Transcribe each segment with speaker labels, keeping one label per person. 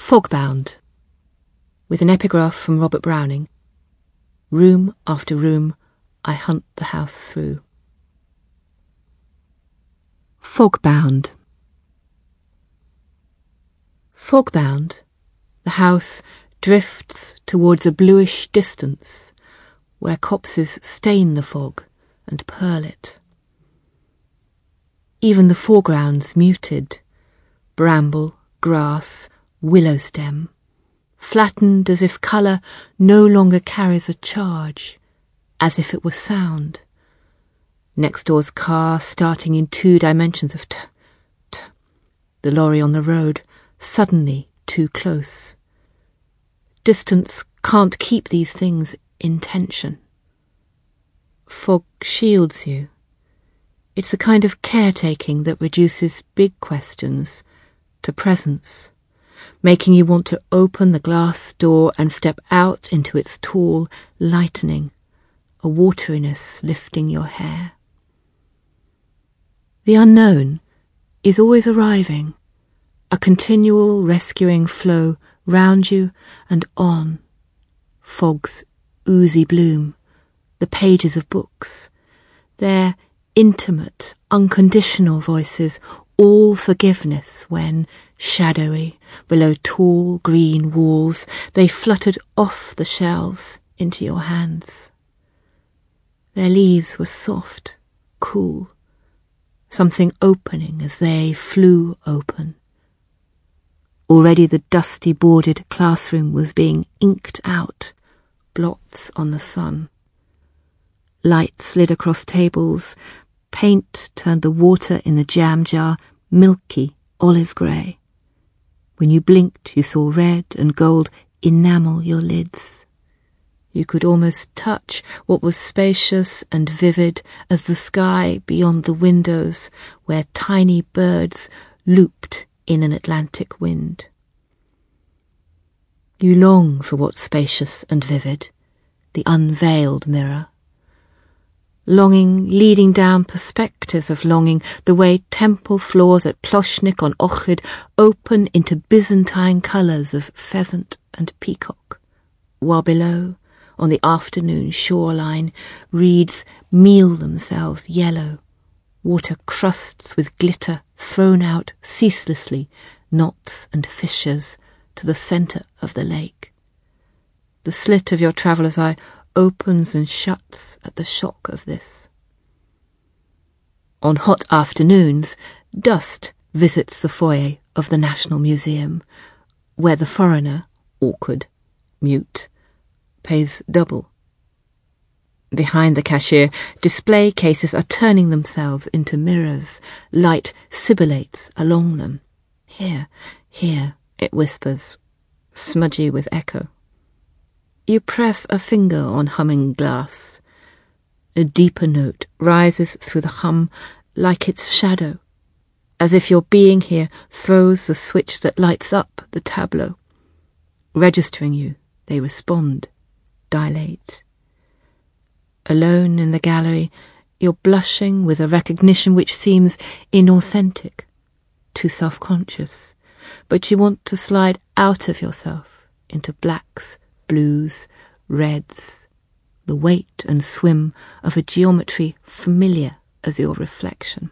Speaker 1: Fogbound, with an epigraph from Robert Browning. Room after room, I hunt the house through. Fogbound. Fogbound, the house drifts towards a bluish distance where copses stain the fog and pearl it. Even the foreground's muted, bramble, grass, willow stem, flattened as if colour no longer carries a charge, as if it were sound. Next door's car starting in 2 dimensions of t. The lorry on the road, suddenly too close. Distance can't keep these things in tension. Fog shields you. It's a kind of caretaking that reduces big questions to presence, making you want to open the glass door and step out into its tall lightening, a wateriness lifting your hair. The unknown is always arriving, a continual rescuing flow round you and on. Fog's oozy bloom, the pages of books, their intimate, unconditional voices, all forgiveness when, shadowy, below tall green walls, they fluttered off the shelves into your hands. Their leaves were soft, cool, something opening as they flew open. Already the dusty boarded classroom was being inked out, blots on the sun. Light slid across tables, paint turned the water in the jam jar milky olive grey. When you blinked, you saw red and gold enamel your lids. You could almost touch what was spacious and vivid as the sky beyond the windows where tiny birds looped in an Atlantic wind. You long for what's spacious and vivid, the unveiled mirror. Longing leading down perspectives of longing, the way temple floors at Ploshnik on Ohrid open into Byzantine colours of pheasant and peacock, while below, on the afternoon shoreline, reeds meal themselves yellow, water crusts with glitter thrown out ceaselessly, knots and fissures, to the centre of the lake. The slit of your traveller's eye opens and shuts at the shock of this. On hot afternoons, dust visits the foyer of the National Museum, where the foreigner, awkward, mute, pays double. Behind the cashier, display cases are turning themselves into mirrors. Light sibilates along them. Here, here, it whispers, smudgy with echo. You press a finger on humming glass. A deeper note rises through the hum like its shadow, as if your being here throws the switch that lights up the tableau. Registering you, they respond, dilate. Alone in the gallery, you're blushing with a recognition which seems inauthentic, too self-conscious, but you want to slide out of yourself into blacks, blues, reds, the weight and swim of a geometry familiar as your reflection.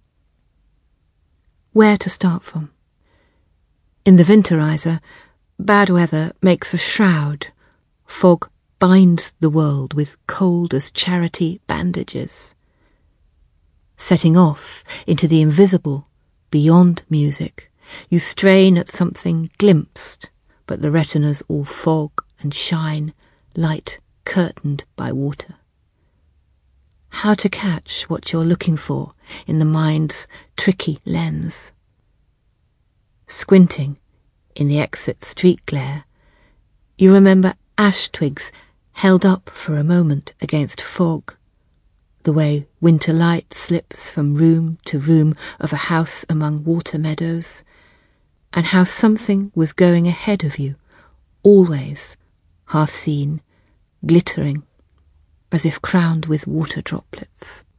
Speaker 1: Where to start from? In the Winterreise, bad weather makes a shroud. Fog binds the world with cold as charity bandages. Setting off into the invisible, beyond music, you strain at something glimpsed, but the retina's all fog and shine, light curtained by water. How to catch what you're looking for in the mind's tricky lens. Squinting in the exit street glare, you remember ash twigs held up for a moment against fog, the way winter light slips from room to room of a house among water meadows, and how something was going ahead of you, always, half seen, glittering, as if crowned with water droplets.